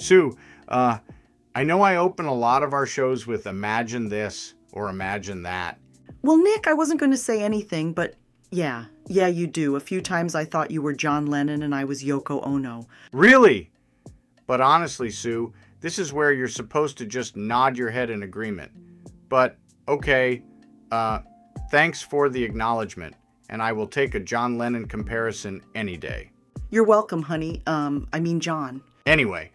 Sue, I know I open a lot of our shows with imagine this or imagine that. Well, Nick, I wasn't going to say anything, but yeah, you do. A few times I thought you were John Lennon and I was Yoko Ono. Really? But honestly, Sue, this is where you're supposed to just nod your head in agreement. But, okay, thanks for the acknowledgement, and I will take a John Lennon comparison any day. You're welcome, honey. I mean John. Anyway,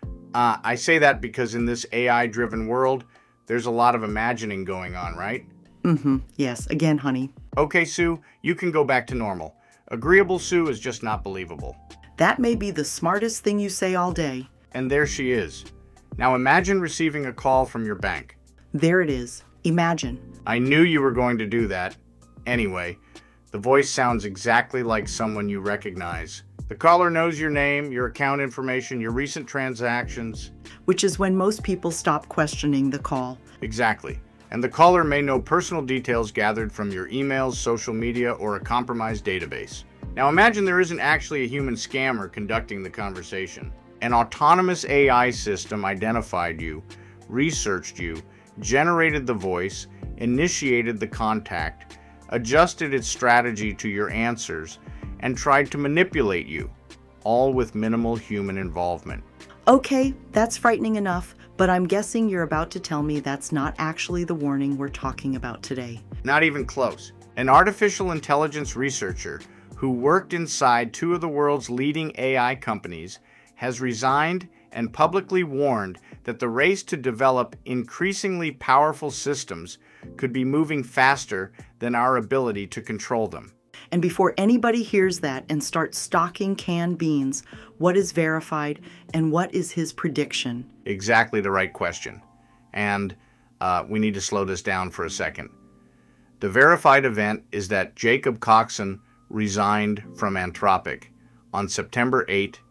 I say that because in this AI-driven world, there's a lot of imagining going on, right? Yes, again, honey. Okay, Sue, you can go back to normal. Agreeable Sue is just not believable. That may be the smartest thing you say all day. And there she is. Now imagine receiving a call from your bank. There it is. Imagine. I knew you were going to do that. Anyway, the voice sounds exactly like someone you recognize. The caller knows your name, your account information, your recent transactions. Which is when most people stop questioning the call. Exactly. And the caller may know personal details gathered from your emails, social media, or a compromised database. Now imagine there isn't actually a human scammer conducting the conversation. An autonomous AI system identified you, researched you, generated the voice, initiated the contact, adjusted its strategy to your answers, and tried to manipulate you, all with minimal human involvement. Okay, that's frightening enough, but I'm guessing you're about to tell me that's not actually the warning we're talking about today. Not even close. An artificial intelligence researcher who worked inside two of the world's leading AI companies has resigned and publicly warned that the race to develop increasingly powerful systems could be moving faster than our ability to control them. And before anybody hears that and starts stocking canned beans, what is verified and what is his prediction? Exactly the right question. And we need to slow this down for a second. The verified event is that Jacob Coxon resigned from Anthropic on September 8,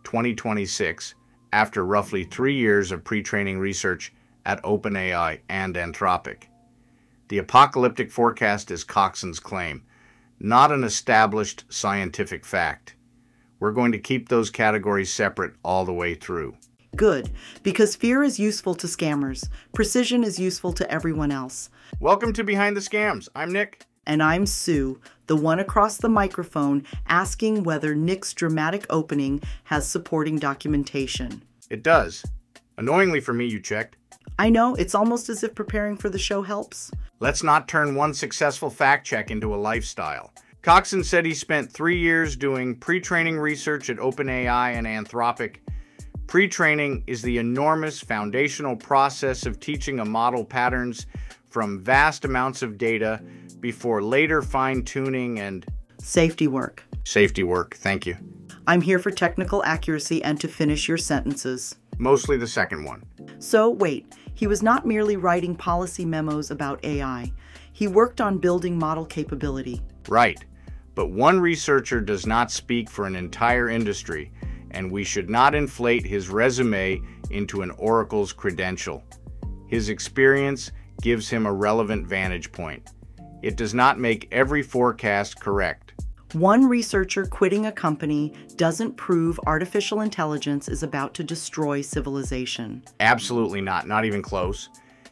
2026, after roughly 3 years of pre-training research at OpenAI and Anthropic. The apocalyptic forecast is Coxon's claim, not an established scientific fact. We're going to keep those categories separate all the way through. Good, because fear is useful to scammers. Precision is useful to everyone else. Welcome to Behind the Scams. I'm Nick. And I'm Sue, the one across the microphone asking whether Nick's dramatic opening has supporting documentation. It does. Annoyingly for me, you checked. I know, it's almost as if preparing for the show helps. Let's not turn one successful fact check into a lifestyle. Coxon said he spent 3 years doing pre-training research at OpenAI and Anthropic. Pre-training is the enormous foundational process of teaching a model patterns from vast amounts of data before later fine-tuning and Safety work. Safety work, thank you. I'm here for technical accuracy and to finish your sentences. Mostly the second one. So, wait, he was not merely writing policy memos about AI. He worked on building model capability. Right. But one researcher does not speak for an entire industry, and we should not inflate his resume into an oracle's credential. His experience gives him a relevant vantage point. It does not make every forecast correct. One researcher quitting a company doesn't prove artificial intelligence is about to destroy civilization. Absolutely not. Not even close.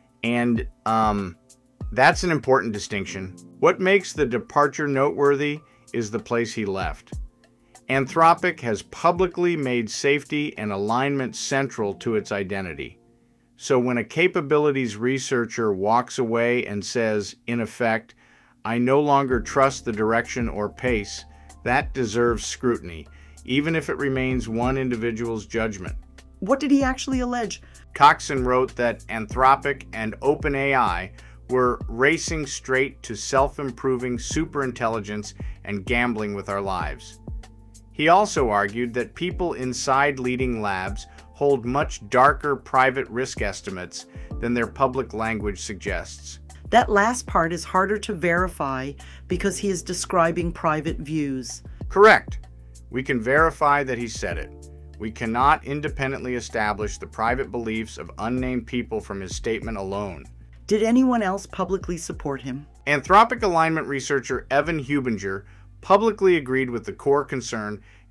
And that's an important distinction. What makes the departure noteworthy is the place he left. Anthropic has publicly made safety and alignment central to its identity. So when a capabilities researcher walks away and says, in effect, I no longer trust the direction or pace, that deserves scrutiny, even if it remains one individual's judgment. What did he actually allege? Coxon wrote that Anthropic and OpenAI were racing straight to self-improving superintelligence and gambling with our lives. He also argued that people inside leading labs hold much darker private risk estimates than their public language suggests. That last part is harder to verify because he is describing private views. Correct. We can verify that he said it. We cannot independently establish the private beliefs of unnamed people from his statement alone. Did anyone else publicly support him? Anthropic alignment researcher Evan Hubinger publicly agreed with the core concern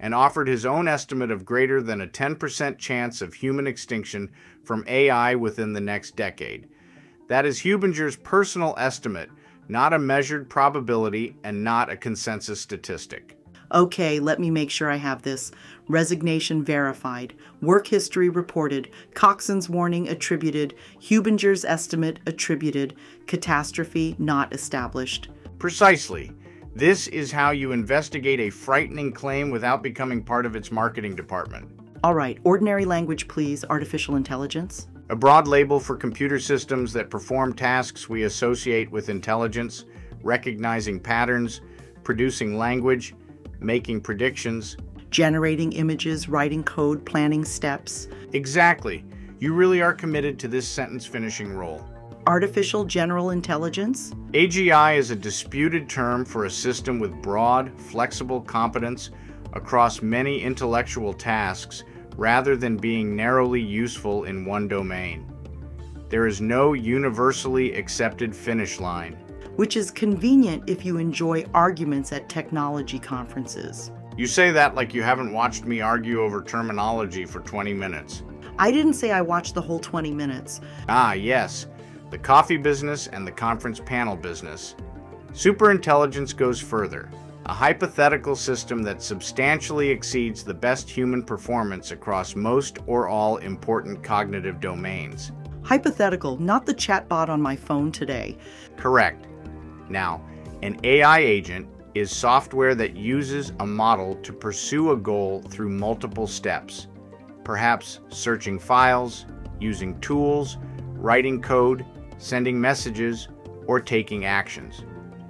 and offered his own estimate of greater than a 10% chance of human extinction from AI within the next decade. That is Hubinger's personal estimate, not a measured probability and not a consensus statistic. Okay, let me make sure I have this. Resignation verified. Work history reported. Coxon's warning attributed. Hubinger's estimate attributed. Catastrophe not established. Precisely. This is how you investigate a frightening claim without becoming part of its marketing department. All right, ordinary language, please. Artificial intelligence. A broad label for computer systems that perform tasks we associate with intelligence, recognizing patterns, producing language, making predictions. Generating images, writing code, planning steps. Exactly. You really are committed to this sentence finishing role. Artificial general intelligence. AGI is a disputed term for a system with broad, flexible competence across many intellectual tasks rather than being narrowly useful in one domain. There is no universally accepted finish line. Which is convenient if you enjoy arguments at technology conferences. You say that like you haven't watched me argue over terminology for 20 minutes. I didn't say I watched the whole 20 minutes. Ah, yes. The coffee business and the conference panel business. Superintelligence goes further. A hypothetical system that substantially exceeds the best human performance across most or all important cognitive domains. Hypothetical, not the chatbot on my phone today. Correct. Now, an AI agent is software that uses a model to pursue a goal through multiple steps, perhaps searching files, using tools, writing code, sending messages, or taking actions.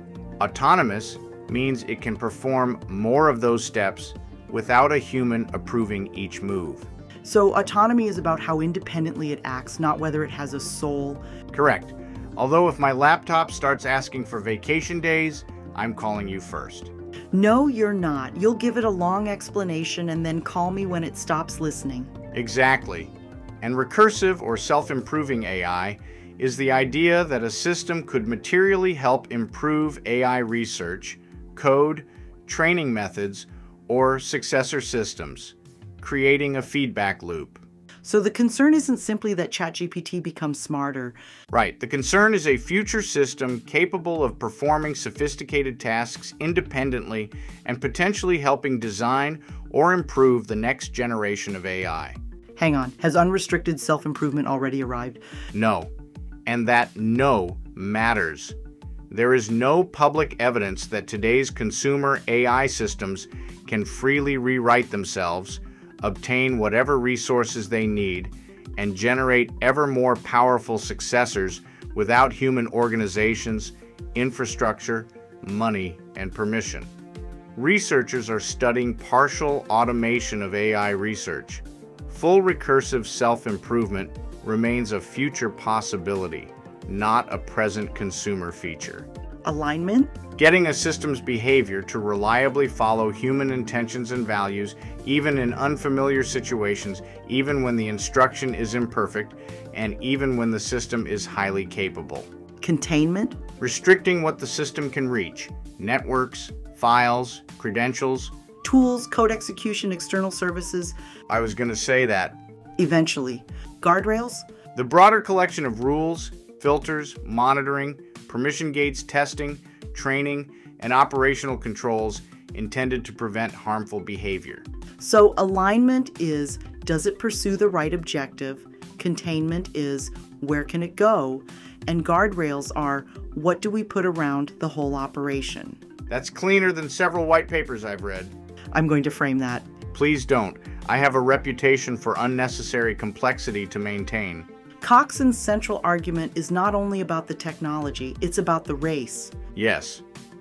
Autonomous means it can perform more of those steps without a human approving each move. So autonomy is about how independently it acts, not whether it has a soul. Correct. Although if my laptop starts asking for vacation days, I'm calling you first. No, you're not. You'll give it a long explanation and then call me when it stops listening. Exactly. And recursive or self-improving AI is the idea that a system could materially help improve AI research, code, training methods, or successor systems, creating a feedback loop. So the concern isn't simply that ChatGPT becomes smarter. Right. The concern is a future system capable of performing sophisticated tasks independently and potentially helping design or improve the next generation of AI. Hang on, has unrestricted self-improvement already arrived? No. And that no matters. There is no public evidence that today's consumer AI systems can freely rewrite themselves, obtain whatever resources they need, and generate ever more powerful successors without human organizations, infrastructure, money, and permission. Researchers are studying partial automation of AI research. Full recursive self-improvement remains a future possibility, not a present consumer feature. Alignment? Getting a system's behavior to reliably follow human intentions and values, even in unfamiliar situations, even when the instruction is imperfect, and even when the system is highly capable. Containment? Restricting what the system can reach: networks, files, credentials. Tools, code execution, external services. I was going to say that. Eventually. Guardrails? The broader collection of rules, filters, monitoring, permission gates, testing, training, and operational controls intended to prevent harmful behavior. So alignment is, does it pursue the right objective? Containment is, where can it go? And guardrails are, what do we put around the whole operation? That's cleaner than several white papers I've read. I'm going to frame that. Please don't. I have a reputation for unnecessary complexity to maintain. Coxon's central argument is not only about the technology, it's about the race. Yes.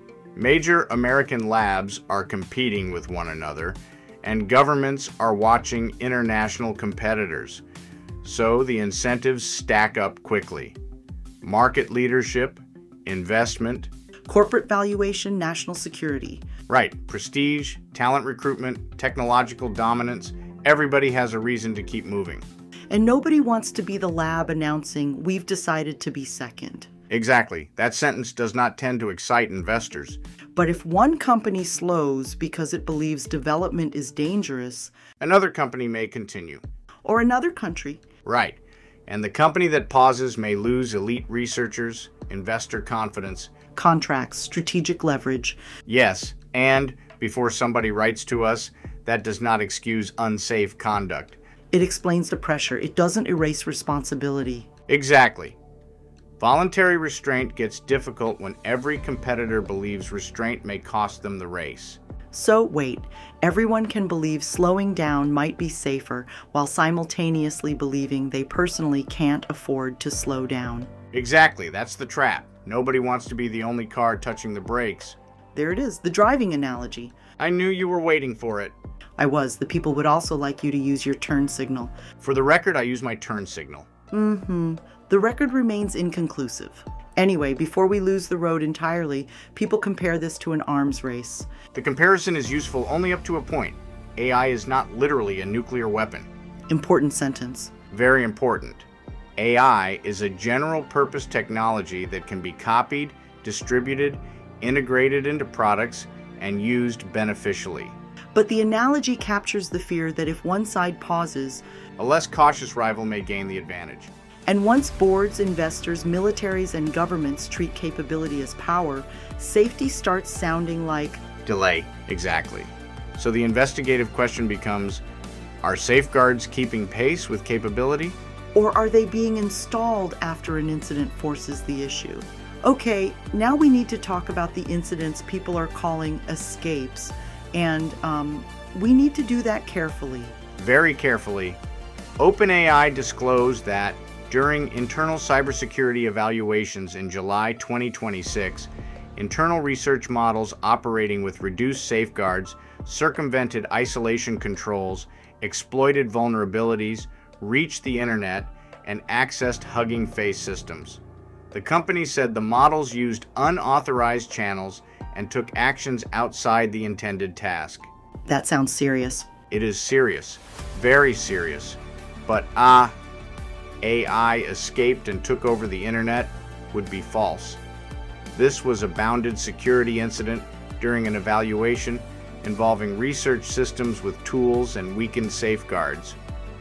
Major American labs are competing with one another, and governments are watching international competitors. So the incentives stack up quickly. Market leadership, investment, corporate valuation, national security. Right. Prestige, talent recruitment, technological dominance. Everybody has a reason to keep moving. And nobody wants to be the lab announcing, we've decided to be second. Exactly. That sentence does not tend to excite investors. But if one company slows because it believes development is dangerous, another company may continue. or another country, Right. And the company that pauses may lose elite researchers, investor confidence. contracts, strategic leverage, Yes, and before somebody writes to us, that does not excuse unsafe conduct. it explains the pressure. It doesn't erase responsibility. Exactly. Voluntary restraint gets difficult when every competitor believes restraint may cost them the race. So wait, everyone can believe slowing down might be safer while simultaneously believing they personally can't afford to slow down. Exactly, that's the trap. Nobody wants to be the only car touching the brakes. There it is, the driving analogy. I knew you were waiting for it. I was. The people would also like you to use your turn signal. For the record, I use my turn signal. The record remains inconclusive. Anyway, before we lose the road entirely, people compare this to an arms race. The comparison is useful only up to a point. AI is not literally a nuclear weapon. Important sentence. Very important. AI is a general-purpose technology that can be copied, distributed, integrated into products, and used beneficially. But the analogy captures the fear that if one side pauses, A less cautious rival may gain the advantage. and once boards, investors, militaries, and governments treat capability as power, safety starts sounding like Delay. Exactly. So the investigative question becomes, are safeguards keeping pace with capability? or are they being installed after an incident forces the issue? Okay, now we need to talk about the incidents people are calling escapes, and we need to do that carefully. Very carefully. OpenAI disclosed that during internal cybersecurity evaluations in July 2026, internal research models operating with reduced safeguards circumvented isolation controls, exploited vulnerabilities, reached the internet, and accessed Hugging Face systems. The company said the models used unauthorized channels and took actions outside the intended task. That sounds serious. It is serious, very serious. But AI escaped and took over the internet would be false. This was a bounded security incident during an evaluation involving research systems with tools and weakened safeguards.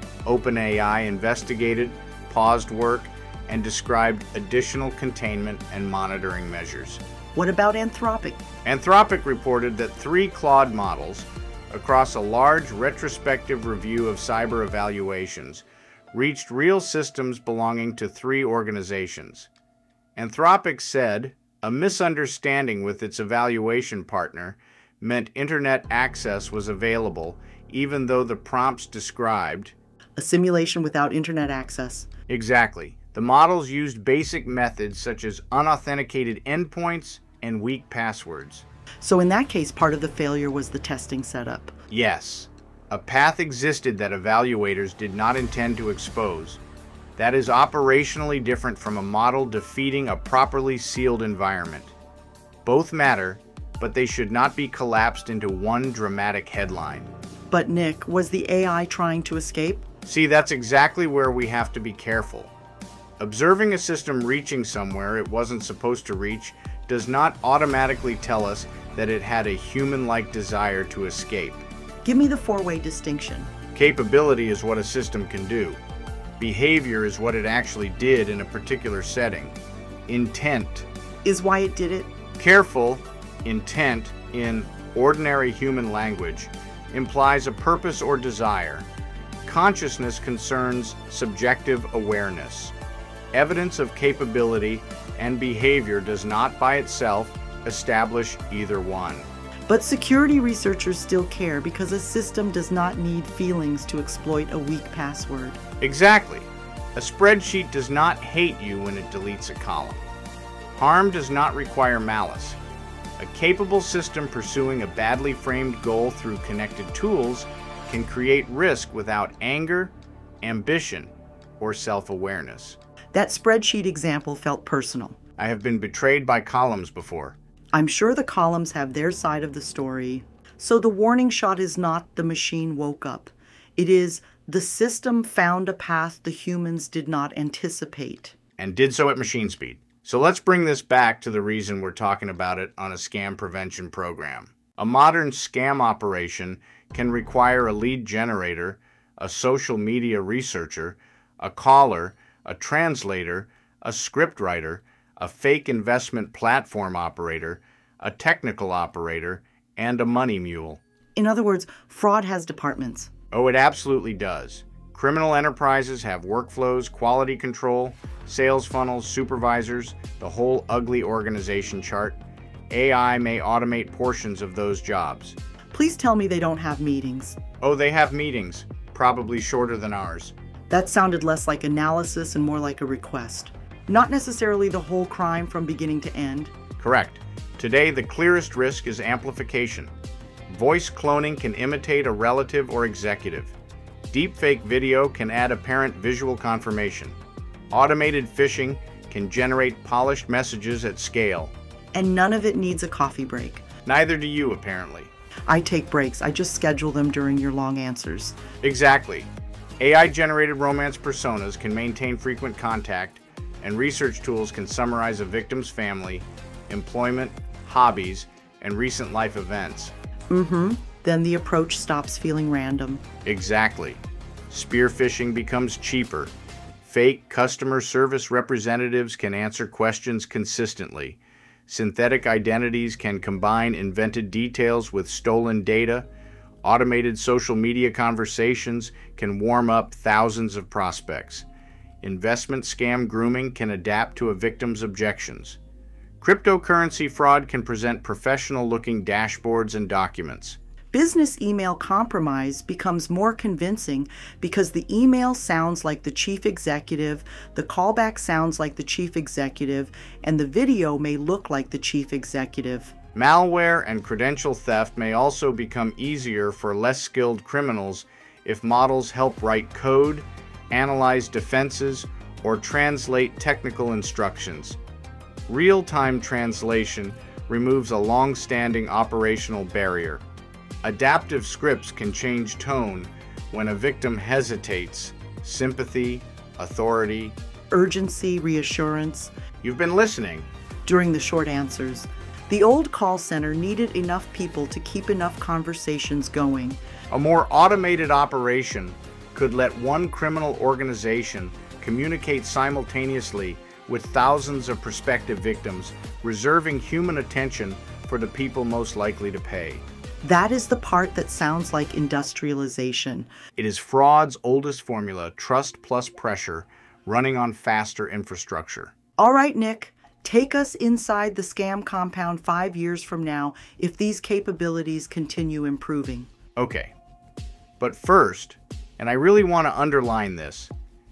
OpenAI investigated, paused work, and described additional containment and monitoring measures. What about Anthropic? Anthropic reported that 3 Claude models, across a large retrospective review of cyber evaluations, reached real systems belonging to 3 organizations. Anthropic said a misunderstanding with its evaluation partner meant internet access was available even though the prompts described A simulation without internet access. exactly. The models used basic methods such as unauthenticated endpoints and weak passwords. So in that case, part of the failure was the testing setup. Yes, a path existed that evaluators did not intend to expose. That is operationally different from a model defeating a properly sealed environment. Both matter, but they should not be collapsed into one dramatic headline. But Nick, was the AI trying to escape? See, that's exactly where we have to be careful. Observing a system reaching somewhere it wasn't supposed to reach does not automatically tell us that it had a human-like desire to escape. Give me the four-way distinction. Capability is what a system can do. Behavior is what it actually did in a particular setting. Intent. Is why it did it? Careful intent in ordinary human language implies a purpose or desire. Consciousness concerns subjective awareness. Evidence of capability and behavior does not by itself establish either one. But security researchers still care because a system does not need feelings to exploit a weak password. Exactly. A spreadsheet does not hate you when it deletes a column. Harm does not require malice. A capable system pursuing a badly framed goal through connected tools can create risk without anger, ambition, or self-awareness. That spreadsheet example felt personal. I have been betrayed by columns before. I'm sure the columns have their side of the story. So the warning shot is not the machine woke up. It is the system found a path the humans did not anticipate. And did so at machine speed. So let's bring this back to the reason we're talking about it on a scam prevention program. A modern scam operation can require a lead generator, a social media researcher, a caller, a translator, a scriptwriter, a fake investment platform operator, a technical operator, and a money mule. In other words, fraud has departments. Oh, it absolutely does. Criminal enterprises have workflows, quality control, sales funnels, supervisors, the whole ugly organization chart. AI may automate portions of those jobs. Please tell me they don't have meetings. Oh, they have meetings, probably shorter than ours. That sounded less like analysis and more like a request. Not necessarily the whole crime from beginning to end. Correct. Today, the clearest risk is amplification. Voice cloning can imitate a relative or executive. Deepfake video can add apparent visual confirmation. Automated phishing can generate polished messages at scale. And none of it needs a coffee break. Neither do you, apparently. I take breaks. I just schedule them during your long answers. Exactly. AI-generated romance personas can maintain frequent contact, and research tools can summarize a victim's family, employment, hobbies, and recent life events. Then the approach stops feeling random. Exactly. Spear phishing becomes cheaper. Fake customer service representatives can answer questions consistently. Synthetic identities can combine invented details with stolen data. Automated social media conversations can warm up thousands of prospects. Investment scam grooming can adapt to a victim's objections. Cryptocurrency fraud can present professional-looking dashboards and documents. Business email compromise becomes more convincing because the email sounds like the chief executive, the callback sounds like the chief executive, and the video may look like the chief executive. Malware and credential theft may also become easier for less skilled criminals if models help write code, analyze defenses, or translate technical instructions. Real-time translation removes a long-standing operational barrier. Adaptive scripts can change tone when a victim hesitates, sympathy, authority, Urgency, reassurance. You've been listening. During the short answers, the old call center needed enough people to keep enough conversations going. A more automated operation could let one criminal organization communicate simultaneously with thousands of prospective victims, reserving human attention for the people most likely to pay. That is the part that sounds like industrialization. It is fraud's oldest formula, trust plus pressure, running on faster infrastructure. All right, Nick, take us inside the scam compound 5 years from now if these capabilities continue improving. Okay, but first, and I really want to underline this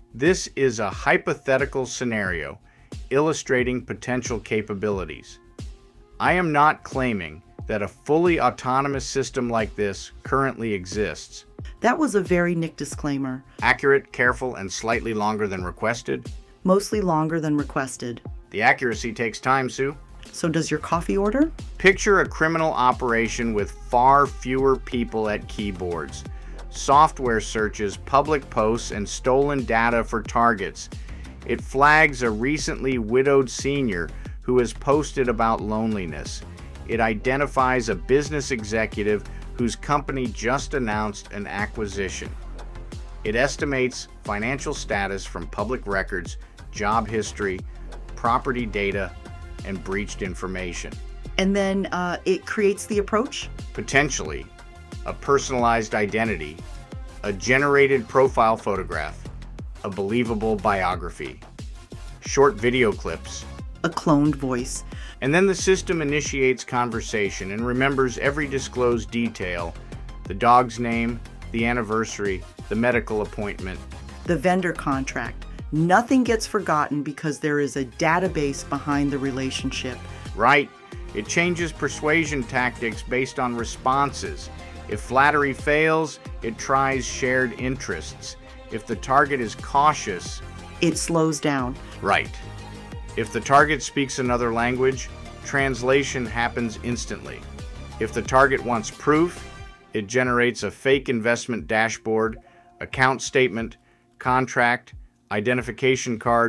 is a hypothetical scenario illustrating potential capabilities. I am not claiming that a fully autonomous system like this currently exists. That was a very Nick disclaimer. Accurate, careful, and slightly longer than requested. Mostly longer than requested. The accuracy takes time, Sue. So does your coffee order? Picture a criminal operation with far fewer people at keyboards. Software searches, public posts, and stolen data for targets. It flags a recently widowed senior who has posted about loneliness. It identifies a business executive whose company just announced an acquisition. It estimates financial status from public records, job history, property data, and breached information. And then it creates the approach? Potentially, a personalized identity, a generated profile photograph, a believable biography, short video clips, A cloned voice. and then the system initiates conversation and remembers every disclosed detail, the dog's name, the anniversary, the medical appointment. The vendor contract. Nothing gets forgotten because there is a database behind the relationship. Right? It changes persuasion tactics based on responses. If flattery fails, it tries shared interests. If the target is cautious, It slows down. right. If the target speaks another language, translation happens instantly. If the target wants proof, it generates a fake investment dashboard, account statement, contract, identification card,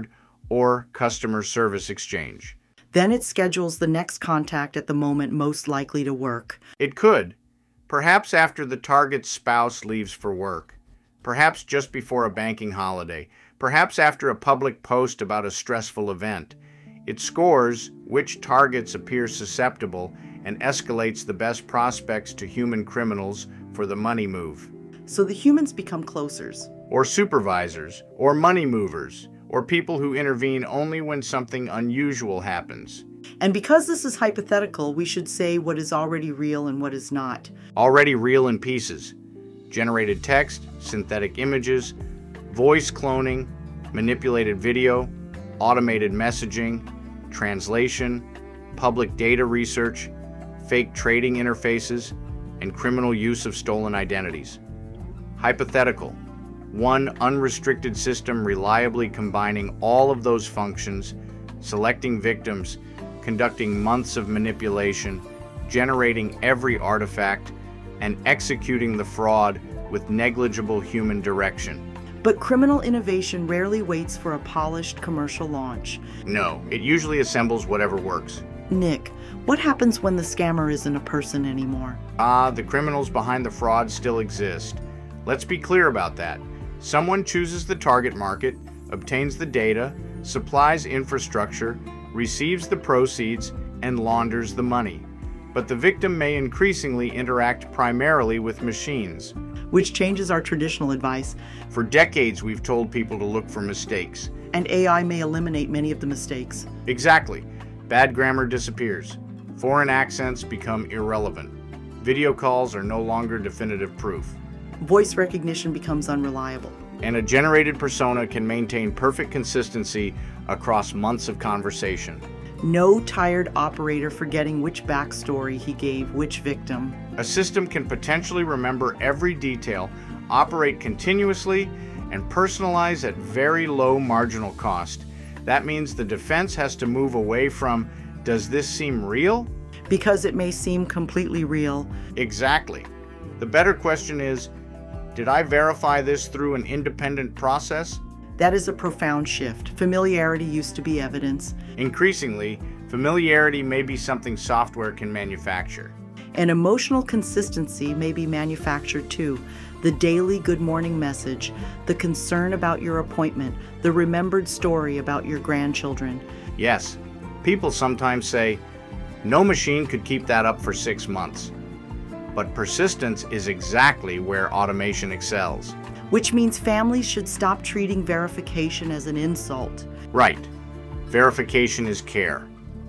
or customer service exchange. Then it schedules the next contact at the moment most likely to work. It could, perhaps after the target's spouse leaves for work, perhaps just before a banking holiday, perhaps after a public post about a stressful event. It scores which targets appear susceptible and escalates the best prospects to human criminals for the money move. So the humans become closers. Or supervisors, or money movers, or people who intervene only when something unusual happens. And because this is hypothetical, we should say what is already real and what is not. Already real in pieces. Generated text, synthetic images, voice cloning, manipulated video, automated messaging, translation, public data research, fake trading interfaces, and criminal use of stolen identities. Hypothetical. One unrestricted system reliably combining all of those functions, selecting victims, conducting months of manipulation, generating every artifact, and executing the fraud with negligible human direction. But criminal innovation rarely waits for a polished commercial launch. No, it usually assembles whatever works. Nick, what happens when the scammer isn't a person anymore? The criminals behind the fraud still exist. Let's be clear about that. Someone chooses the target market, obtains the data, supplies infrastructure, receives the proceeds, and launders the money. But the victim may increasingly interact primarily with machines. Which changes our traditional advice. For decades, we've told people to look for mistakes. And AI may eliminate many of the mistakes. Exactly. Bad grammar disappears. Foreign accents become irrelevant. Video calls are no longer definitive proof. Voice recognition becomes unreliable. And a generated persona can maintain perfect consistency across months of conversation. No tired operator forgetting which backstory he gave which victim. A system can potentially remember every detail, operate continuously, and personalize at very low marginal cost. That means the defense has to move away from, does this seem real? Because it may seem completely real. Exactly. The better question is, did I verify this through an independent process? That is a profound shift. Familiarity used to be evidence. Increasingly, familiarity may be something software can manufacture. And emotional consistency may be manufactured too. The daily good morning message, the concern about your appointment, the remembered story about your grandchildren. Yes, people sometimes say, no machine could keep that up for 6 months. But persistence is exactly where automation excels. Which means families should stop treating verification as an insult. Right. Verification is care.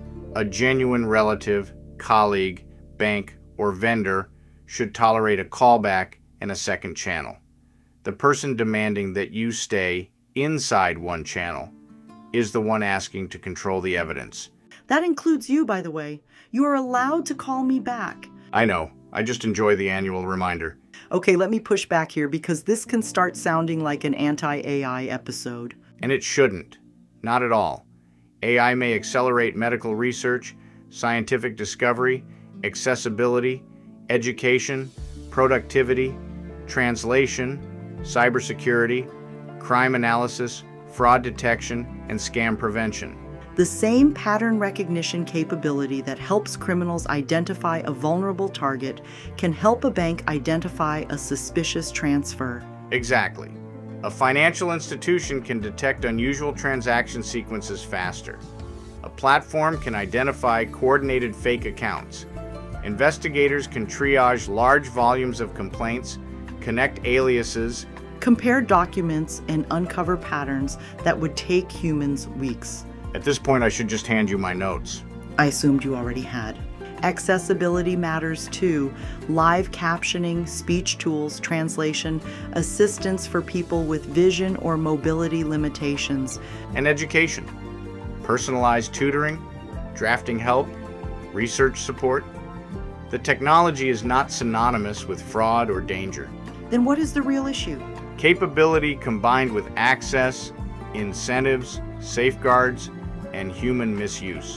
A genuine relative, colleague, bank, or vendor should tolerate a callback and a second channel. The person demanding that you stay inside one channel is the one asking to control the evidence. That includes you, by the way. You are allowed to call me back. I know. I just enjoy the annual reminder. Okay, let me push back here because this can start sounding like an anti-AI episode. And it shouldn't. Not at all. AI may accelerate medical research, scientific discovery, accessibility, education, productivity, translation, cybersecurity, crime analysis, fraud detection, and scam prevention. The same pattern recognition capability that helps criminals identify a vulnerable target can help a bank identify a suspicious transfer. Exactly. A financial institution can detect unusual transaction sequences faster. A platform can identify coordinated fake accounts. Investigators can triage large volumes of complaints, connect aliases, compare documents, and uncover patterns that would take humans weeks. At this point, I should just hand you my notes. I assumed you already had. Accessibility matters too. Live captioning, speech tools, translation, assistance for people with vision or mobility limitations. And education. Personalized tutoring, drafting help, research support. The technology is not synonymous with fraud or danger. Then what is the real issue? Capability combined with access, incentives, safeguards, and human misuse.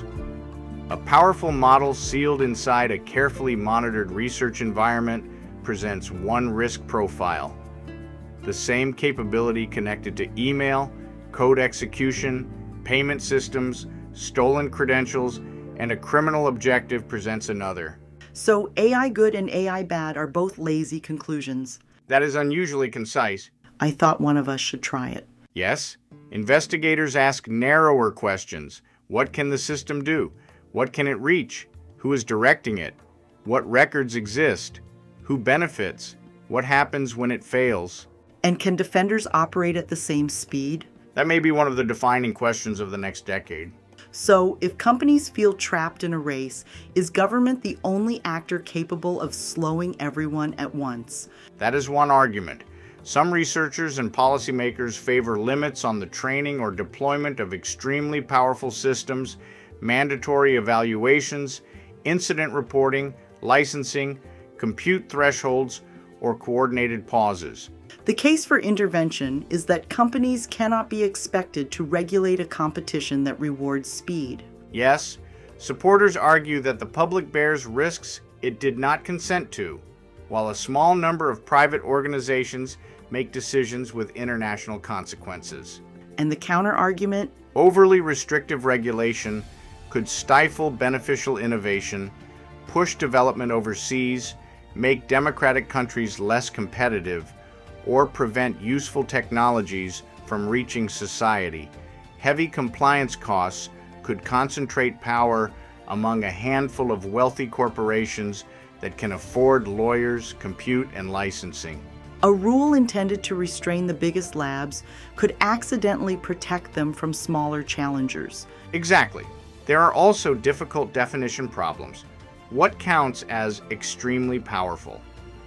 A powerful model sealed inside a carefully monitored research environment presents one risk profile. The same capability connected to email, code execution, payment systems, stolen credentials, and a criminal objective presents another. So AI good and AI bad are both lazy conclusions. That is unusually concise. I thought one of us should try it. Yes, investigators ask narrower questions. What can the system do? What can it reach? Who is directing it? What records exist? Who benefits? What happens when it fails? And can defenders operate at the same speed? That may be one of the defining questions of the next decade. So, if companies feel trapped in a race, is government the only actor capable of slowing everyone at once? That is one argument. Some researchers and policymakers favor limits on the training or deployment of extremely powerful systems, mandatory evaluations, incident reporting, licensing, compute thresholds, or coordinated pauses. The case for intervention is that companies cannot be expected to regulate a competition that rewards speed. Yes, supporters argue that the public bears risks it did not consent to, while a small number of private organizations make decisions with international consequences. And the counter-argument? Overly restrictive regulation could stifle beneficial innovation, push development overseas, make democratic countries less competitive, or prevent useful technologies from reaching society. Heavy compliance costs could concentrate power among a handful of wealthy corporations that can afford lawyers, compute, and licensing. A rule intended to restrain the biggest labs could accidentally protect them from smaller challengers. Exactly. There are also difficult definition problems. What counts as extremely powerful?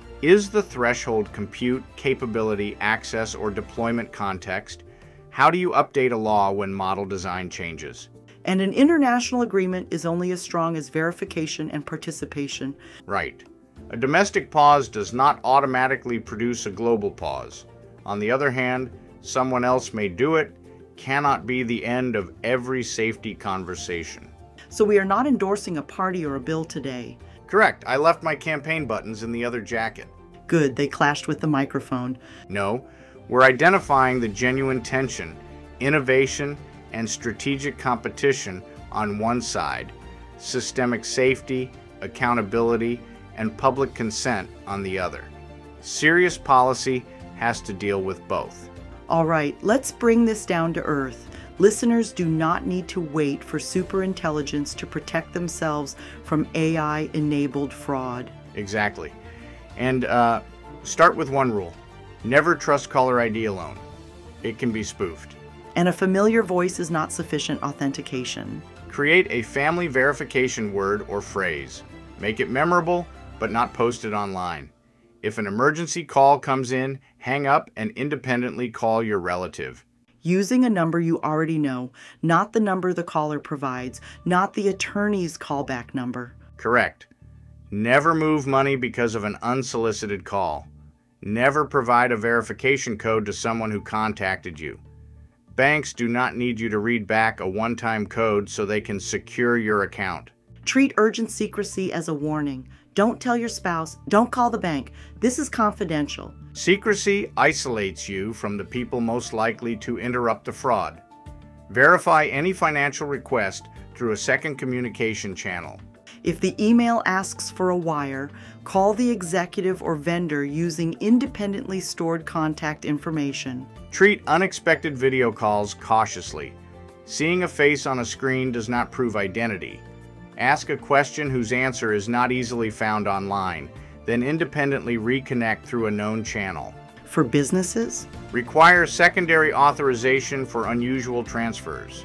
Is the threshold compute, capability, access, or deployment context? How do you update a law when model design changes? And an international agreement is only as strong as verification and participation. Right. A domestic pause does not automatically produce a global pause. On the other hand, someone else may do it, cannot be the end of every safety conversation. So we are not endorsing a party or a bill today. Correct. I left my campaign buttons in the other jacket. Good, they clashed with the microphone. No, we're identifying the genuine tension, innovation, and strategic competition on one side, systemic safety, accountability, and public consent on the other. Serious policy has to deal with both. All right, let's bring this down to earth. Listeners do not need to wait for superintelligence to protect themselves from AI-enabled fraud. Exactly. And start with one rule. Never trust caller ID alone. It can be spoofed. And a familiar voice is not sufficient authentication. Create a family verification word or phrase. Make it memorable, but not post it online. If an emergency call comes in, hang up and independently call your relative. Using a number you already know, not the number the caller provides, not the attorney's callback number. Correct. Never move money because of an unsolicited call. Never provide a verification code to someone who contacted you. Banks do not need you to read back a one-time code so they can secure your account. Treat urgent secrecy as a warning. Don't tell your spouse, don't call the bank. This is confidential. Secrecy isolates you from the people most likely to interrupt the fraud. Verify any financial request through a second communication channel. If the email asks for a wire, call the executive or vendor using independently stored contact information. Treat unexpected video calls cautiously. Seeing a face on a screen does not prove identity. Ask a question whose answer is not easily found online, then independently reconnect through a known channel. For businesses, require secondary authorization for unusual transfers.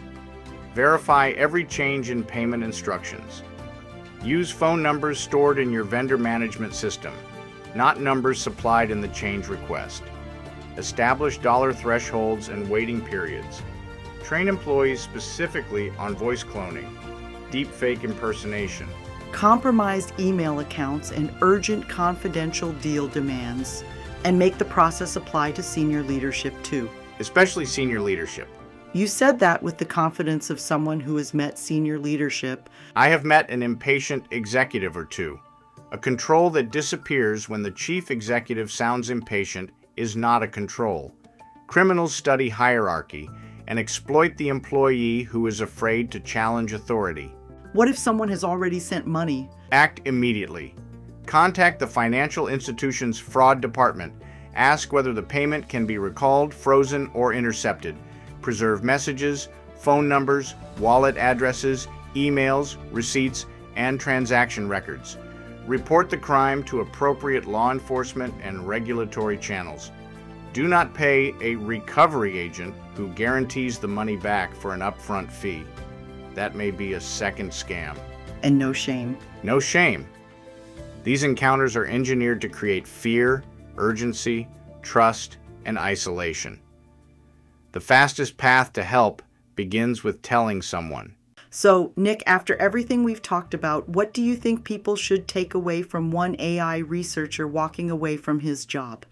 Verify every change in payment instructions. Use phone numbers stored in your vendor management system, not numbers supplied in the change request. Establish dollar thresholds and waiting periods. Train employees specifically on voice cloning, deepfake impersonation, compromised email accounts, and urgent confidential deal demands, and make the process apply to senior leadership too. Especially senior leadership. You said that with the confidence of someone who has met senior leadership. I have met an impatient executive or two. A control that disappears when the chief executive sounds impatient is not a control. Criminals study hierarchy, and exploit the employee who is afraid to challenge authority. What if someone has already sent money? Act immediately. Contact the financial institution's fraud department. Ask whether the payment can be recalled, frozen, or intercepted. Preserve messages, phone numbers, wallet addresses, emails, receipts, and transaction records. Report the crime to appropriate law enforcement and regulatory channels. Do not pay a recovery agent who guarantees the money back for an upfront fee. That may be a second scam. And no shame. No shame. These encounters are engineered to create fear, urgency, trust, and isolation. The fastest path to help begins with telling someone. So, Nick, after everything we've talked about, what do you think people should take away from one AI researcher walking away from his job?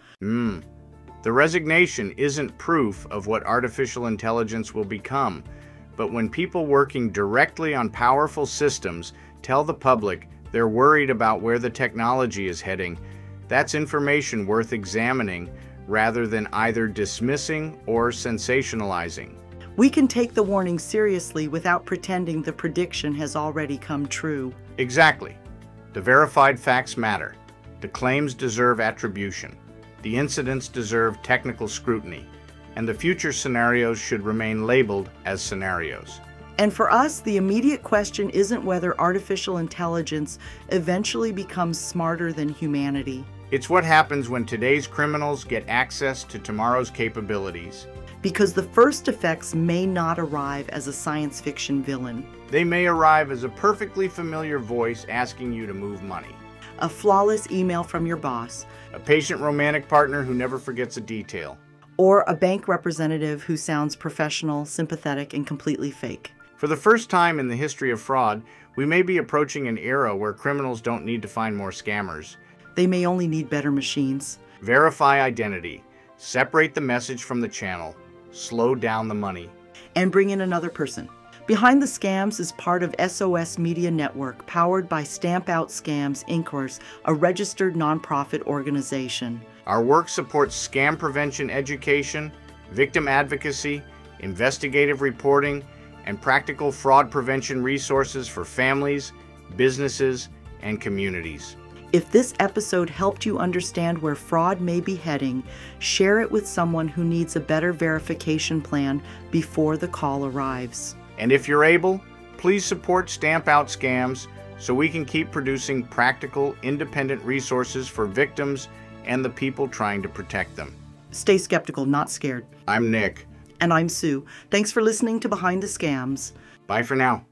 The resignation isn't proof of what artificial intelligence will become, but when people working directly on powerful systems tell the public they're worried about where the technology is heading, that's information worth examining rather than either dismissing or sensationalizing. We can take the warning seriously without pretending the prediction has already come true. Exactly. The verified facts matter. The claims deserve attribution. The incidents deserve technical scrutiny. And the future scenarios should remain labeled as scenarios. And for us, the immediate question isn't whether artificial intelligence eventually becomes smarter than humanity. It's what happens when today's criminals get access to tomorrow's capabilities. Because the first effects may not arrive as a science fiction villain. They may arrive as a perfectly familiar voice asking you to move money. A flawless email from your boss. A patient romantic partner who never forgets a detail. Or a bank representative who sounds professional, sympathetic, and completely fake. For the first time in the history of fraud, we may be approaching an era where criminals don't need to find more scammers. They may only need better machines. Verify identity. Separate the message from the channel. Slow down the money. And bring in another person. Behind the Scams is part of SOS Media Network, powered by Stamp Out Scams, Inc., a registered nonprofit organization. Our work supports scam prevention education, victim advocacy, investigative reporting, and practical fraud prevention resources for families, businesses, and communities. If this episode helped you understand where fraud may be heading, share it with someone who needs a better verification plan before the call arrives. And if you're able, please support Stamp Out Scams so we can keep producing practical, independent resources for victims and the people trying to protect them. Stay skeptical, not scared. I'm Nick. And I'm Sue. Thanks for listening to Behind the Scams. Bye for now.